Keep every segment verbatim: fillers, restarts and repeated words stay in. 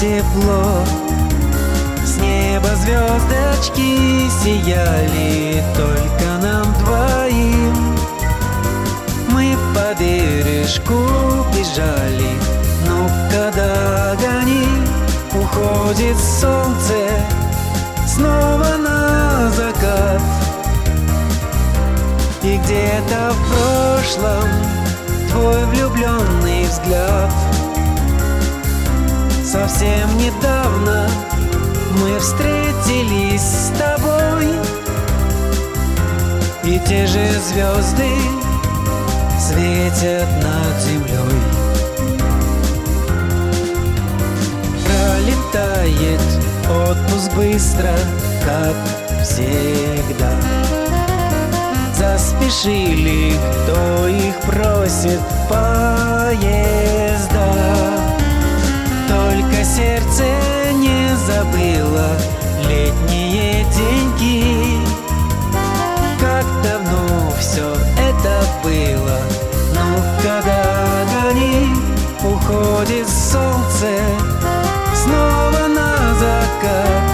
тепло. С неба звездочки сияли только нам двоим. Мы по бережку бежали, но когда гони, уходит солнце снова на закат. И где-то в прошлом твой влюбленный взгляд. Совсем недавно мы встретились с тобой, и те же звезды светят над землей. Пролетает отпуск быстро, как всегда. Заспешили, кто их просит, поезда. Только сердце не забыло летние деньги. Как давно все это было. Ну, когда гони, уходит солнце снова на закат.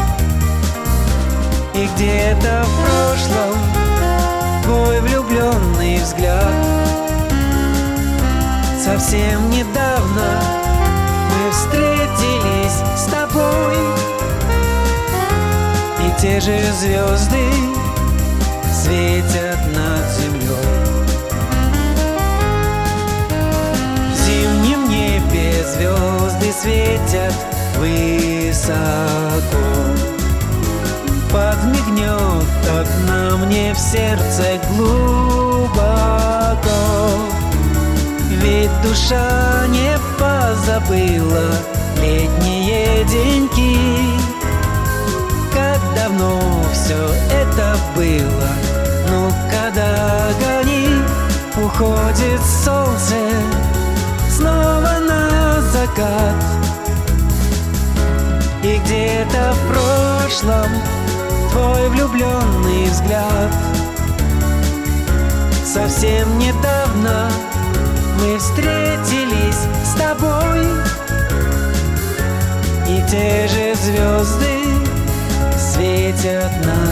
И где-то в прошлом твой влюбленный взгляд. Совсем недавно мы встретились с тобой, и те же звезды светят над землей. В зимнем небе звезды светят высоко. Подмигнет окна мне в сердце глубоко. Ведь душа не позабыла летние деньки. Как давно все это было. Ну, когда гони, уходит солнце снова на закат. И где-то в прошлом твой влюбленный взгляд. Совсем недавно мы встретились с тобой, и те же звезды светят нам.